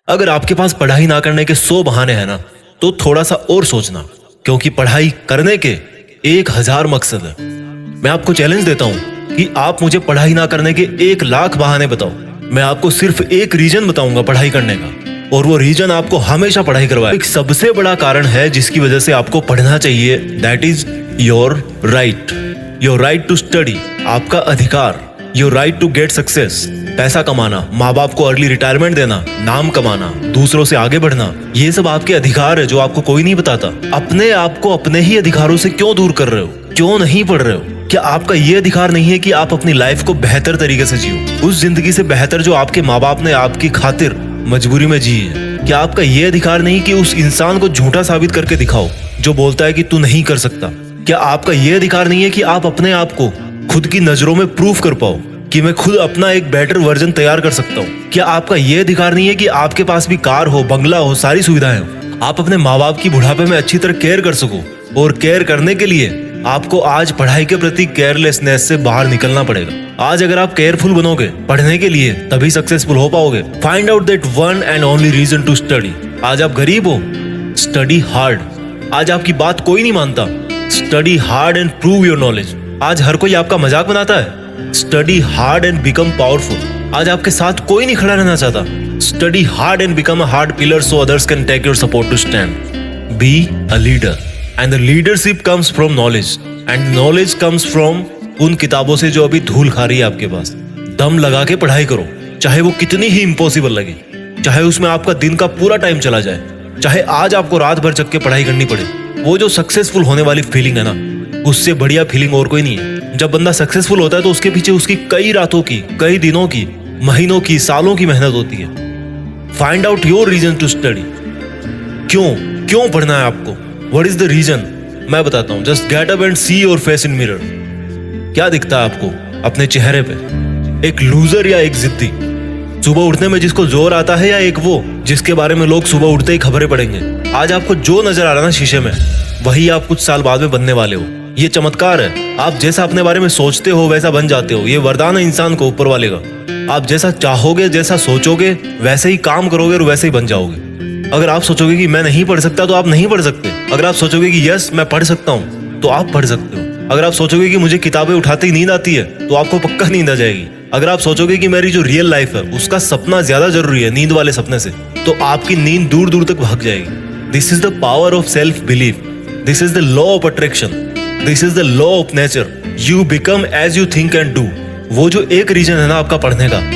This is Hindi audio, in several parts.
अगर आपके पास पढ़ाई ना करने के 100 बहाने हैं ना, तो थोड़ा सा और सोचना, क्योंकि पढ़ाई करने के 1000 मकसद है। मैं आपको चैलेंज देता हूं कि आप मुझे पढ़ाई ना करने के 1,00,000 बहाने बताओ। मैं आपको सिर्फ एक रीजन बताऊंगा पढ़ाई करने का, और वो रीजन आपको हमेशा पढ़ाई करवाए। एक सबसे बड़ा कारण है जिसकी वजह से आपको पढ़ना चाहिए, that is your right to study. आपका अधिकार, your right to get success. पैसा कमाना, माँ बाप को अर्ली रिटायरमेंट देना, नाम कमाना, दूसरों से आगे बढ़ना, ये सब आपके अधिकार है जो आपको कोई नहीं बताता। अपने आप को अपने ही अधिकारों से क्यों दूर कर रहे हो? क्यों नहीं पढ़ रहे हो? क्या आपका ये अधिकार नहीं है कि आप अपनी लाइफ को बेहतर तरीके से जियो, उस जिंदगी से बेहतर जो आपके माँ बाप ने आपकी खातिर मजबूरी में जी है? क्या आपका ये अधिकार नहीं कि उस इंसान को झूठा साबित करके दिखाओ जो बोलता है कि तू नहीं कर सकता? क्या आपका ये अधिकार नहीं है कि आप अपने आप को खुद की नजरों में प्रूफ कर पाओ कि मैं खुद अपना एक बेटर वर्जन तैयार कर सकता हूँ? क्या आपका ये अधिकार नहीं है कि आपके पास भी कार हो, बंगला हो, सारी सुविधाएं हो, आप अपने माँ बाप की बुढ़ापे में अच्छी तरह केयर कर सको? और केयर करने के लिए आपको आज पढ़ाई के प्रति केयरलेसनेस से बाहर निकलना पड़ेगा। आज अगर आप केयरफुल बनोगे पढ़ने के लिए, तभी सक्सेसफुल हो पाओगे। Find out that one and only reason to study. आज आप गरीब हो, स्टडी हार्ड। आज आपकी बात कोई नहीं मानता, study hard and prove your knowledge. आज हर कोई आपका मजाक बनाता है, study hard and become powerful. आज आपके साथ कोई नहीं खड़ा रहना चाहता, study hard and become a hard pillar so others can take your support to stand. Be a leader and the leadership comes from knowledge and knowledge comes from उन किताबों से जो अभी धूल खा रही है आपके पास। दम लगा के पढ़ाई करो, चाहे वो कितनी ही इम्पॉसिबल लगे, चाहे उसमें आपका दिन का पूरा टाइम चला जाए, चाहे आज आपको रात भर जग के पढ़ाई करनी पड़े। वो जो सक्सेसफुल होने वाली फीलिंग है ना, उससे बढ़िया फीलिंग और कोई नहीं है। जब बंदा सक्सेसफुल होता है तो उसके पीछे उसकी कई रातों की, कई दिनों की, महीनों की, सालों की मेहनत होती है। Find out your reason to study. क्यों पढ़ना है आपको? What is the reason? मैं बताता हूं। Just get up and see your face in mirror. क्या दिखता है आपको अपने चेहरे पे? एक लूजर या एक जिद्दी? सुबह उठने में जिसको जोर आता है, या एक वो जिसके बारे में लोग सुबह उठते ही खबरें पढ़ेंगे? आज आपको जो नजर आ रहा है ना शीशे में, वही आप कुछ साल बाद में बनने वाले हो। ये चमत्कार है। आप जैसा अपने बारे में सोचते हो वैसा बन जाते हो। ये वरदान है इंसान को ऊपर वाले का। आप जैसा चाहोगे, जैसा सोचोगे, वैसे ही काम करोगे और वैसे ही बन जाओगे। अगर आप सोचोगे कि मैं नहीं पढ़ सकता, तो आप नहीं पढ़ सकते। अगर आप सोचोगे कि यस मैं पढ़ सकता हूँ, तो आप पढ़ सकते हो। अगर आप सोचोगे कि मुझे किताबें उठाते ही नींद आती है, तो आपको पक्का नींद आ जाएगी। अगर आप सोचोगे कि मेरी जो रियल लाइफ है उसका सपना ज्यादा जरूरी है नींद वाले सपने से, तो आपकी नींद दूर दूर तक भाग जाएगी। This is the power of self belief. This is the law of attraction. This is the law of nature. You become as you think and do. वो जो एक रीजन है ना आपका पढ़ने का,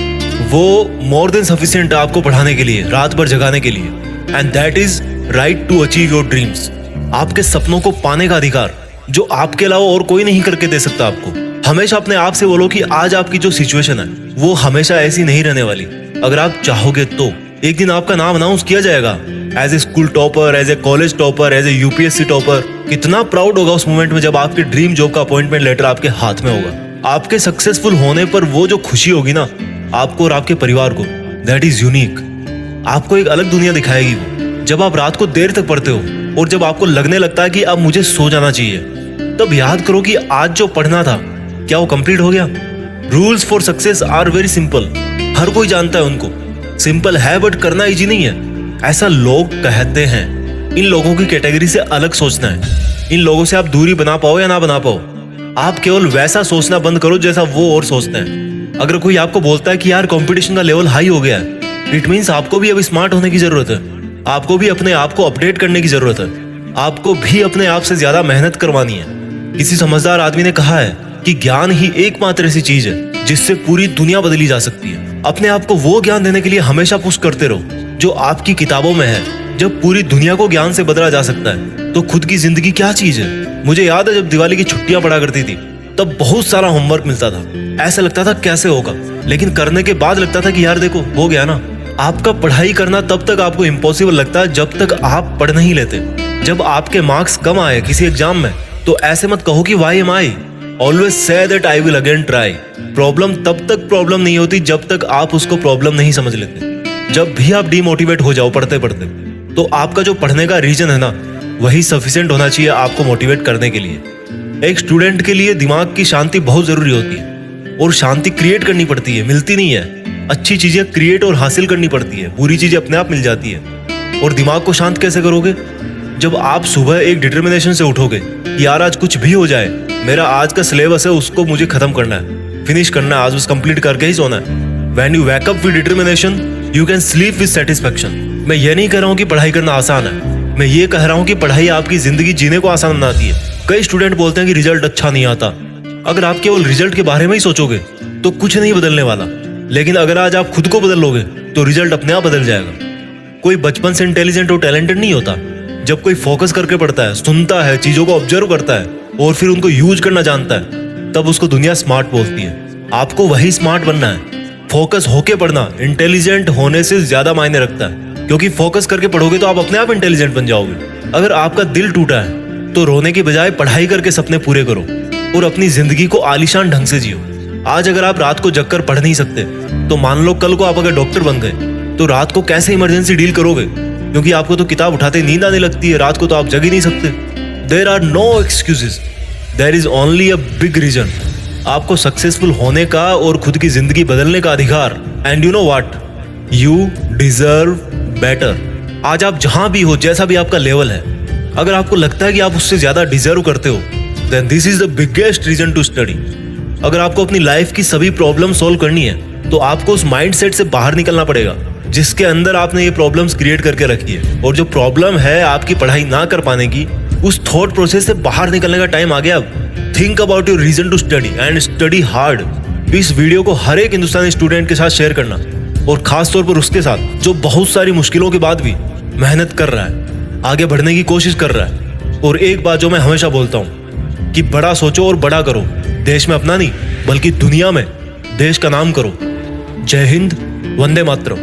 वो मोर देन सफिशिएंट है आपको पढ़ाने के लिए, रात भर जगाने के लिए। And that is right to achieve your dreams. आपके सपनों को पाने का अधिकार जो आपके अलावा और कोई नहीं करके दे सकता आपको। हमेशा अपने आप से बोलो कि आज आपकी जो सिचुएशन है वो हमेशा ऐसी नहीं रहने वाली। अगर आप चाहोगे तो एक दिन आपका नाम अनाउंस किया जाएगा as a school topper, as a college topper, as a UPSC topper. कितना प्राउड होगा उस मोमेंट में जब आपके ड्रीम जॉब का अपॉइंटमेंट लेटर आपके हाथ में होगा। आपके सक्सेसफुल होने पर वो जो खुशी होगी ना आपको और आपके परिवार को, दैट इज यूनिक। आपको एक अलग दुनिया दिखाएगी वो। जब आप रात को देर तक पढ़ते हो और जब आपको लगने लगता है कि अब मुझे सो जाना चाहिए, तब याद करो कि आज जो पढ़ना था क्या वो कंप्लीट हो गया? Rules for success are very simple. हर कोई जानता है उनको। सिंपल है बट करना इजी नहीं है, ऐसा लोग कहते हैं। इन लोगों की कैटेगरी से अलग सोचना है। इन लोगों से आप दूरी बना पाओ या ना बना पाओ, आप केवल वैसा सोचना बंद करो जैसा वो और सोचते हैं। अगर कोई आपको बोलता है कि यार कंपटीशन का लेवल हाई हो गया है, इट मीन्स आपको भी अब स्मार्ट होने की जरूरत है। आपको भी अपने आप को अपडेट करने की जरूरत है। आपको भी अपने आप से ज्यादा मेहनत करवानी है। किसी समझदार आदमी ने कहा है कि ज्ञान ही एकमात्र ऐसी चीज है जिससे पूरी दुनिया बदली जा सकती है। अपने आप को वो ज्ञान देने के लिए हमेशा पुश करते रहो जो आपकी किताबों में है। जब पूरी दुनिया को ज्ञान से बदला जा सकता है तो खुद की जिंदगी क्या चीज है? मुझे याद है जब दिवाली की छुट्टियां पड़ा करती थी, तब बहुत सारा होमवर्क मिलता था। ऐसा लगता था कैसे होगा, लेकिन करने के बाद लगता था कि यार देखो हो गया ना। आपका पढ़ाई करना तब तक आपको इम्पॉसिबल लगता है जब तक आप पढ़ नहीं लेते। जब आपके मार्क्स कम आए किसी एग्जाम में, तो ऐसे मत कहो कि why am I. Always say that I will again try. Problem तब तक प्रॉब्लम नहीं होती जब तक आप उसको प्रॉब्लम नहीं समझ लेते। जब भी आप डिमोटिवेट हो जाओ पढ़ते पढ़ते, तो आपका जो पढ़ने का रीजन है ना, वही सफिशिएंट होना चाहिए आपको मोटिवेट करने के लिए। एक स्टूडेंट के लिए दिमाग की शांति बहुत जरूरी होती है, और शांति क्रिएट करनी पड़ती है, मिलती नहीं है। अच्छी चीजें क्रिएट और हासिल करनी पड़ती है, बुरी चीजें अपने आप मिल जाती है। और दिमाग को शांत कैसे करोगे? जब आप सुबह एक डिटर्मिनेशन से उठोगे कि यार आज कुछ भी हो जाए, मेरा आज का सिलेबस है उसको मुझे खत्म करना है, फिनिश करना है, आज उस कंप्लीट करके ही सोना है। When you wake up with determination, you can sleep with satisfaction. मैं ये नहीं कह रहा हूँ कि पढ़ाई करना आसान है, मैं ये कह रहा हूँ कि पढ़ाई आपकी जिंदगी जीने को आसान बनाती है। कई स्टूडेंट बोलते हैं कि रिजल्ट अच्छा नहीं आता। अगर आप केवल रिजल्ट के बारे में ही सोचोगे तो कुछ नहीं बदलने वाला, लेकिन अगर आज आप खुद को बदल लोगे तो रिजल्ट अपने आप बदल जाएगा। कोई बचपन से इंटेलिजेंट और टैलेंटेड नहीं होता। जब कोई फोकस करके पढ़ता है, सुनता है, चीजों को ऑब्जर्व करता है और फिर उनको यूज करना जानता है, तब उसको दुनिया स्मार्ट बोलती है। आपको वही स्मार्ट बनना है। फोकस होके पढ़ना इंटेलिजेंट होने से ज्यादा मायने रखता है, क्योंकि फोकस करके पढ़ोगे तो आप अपने आप इंटेलिजेंट बन जाओगे। अगर आपका दिल टूटा है तो रोने की बजाय पढ़ाई करके सपने पूरे करो और अपनी जिंदगी को आलीशान ढंग से जियो। आज अगर आप रात को जगकर पढ़ नहीं सकते तो मान लो कल को आप अगर डॉक्टर बन गए तो रात को कैसे इमरजेंसी डील करोगे? क्योंकि आपको तो किताब उठाते नींद आने लगती है, रात को तो आप जग ही नहीं सकते। There are no excuses, there is only a big reason. आपको सक्सेसफुल होने का और खुद की जिंदगी बदलने का अधिकार। And you know what, you deserve better. आज आप जहां भी हो, जैसा भी आपका लेवल है, अगर आपको लगता है कि आप उससे ज्यादा डिजर्व करते हो, then this is the biggest reason to study. अगर आपको अपनी लाइफ की सभी प्रॉब्लम सॉल्व करनी है तो आपको उस माइंडसेट से बाहर निकलना पड़ेगा जिसके अंदर आपने ये प्रॉब्लम्स क्रिएट करके रखी है। और जो प्रॉब्लम है आपकी पढ़ाई ना कर पाने की, उस थॉट प्रोसेस से बाहर निकलने का टाइम आ गया अब। Think about your reason to study and study hard. इस वीडियो को हर एक हिंदुस्तानी स्टूडेंट के साथ शेयर करना, और खास तौर पर उसके साथ जो बहुत सारी मुश्किलों के बाद भी मेहनत कर रहा है, आगे बढ़ने की कोशिश कर रहा है। और एक बात जो मैं हमेशा बोलता हूँ कि बड़ा सोचो और बड़ा करो। देश में अपना नहीं बल्कि दुनिया में देश का नाम करो। जय हिंद, वंदे मातरम।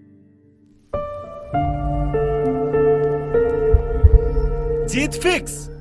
जीत फिक्स।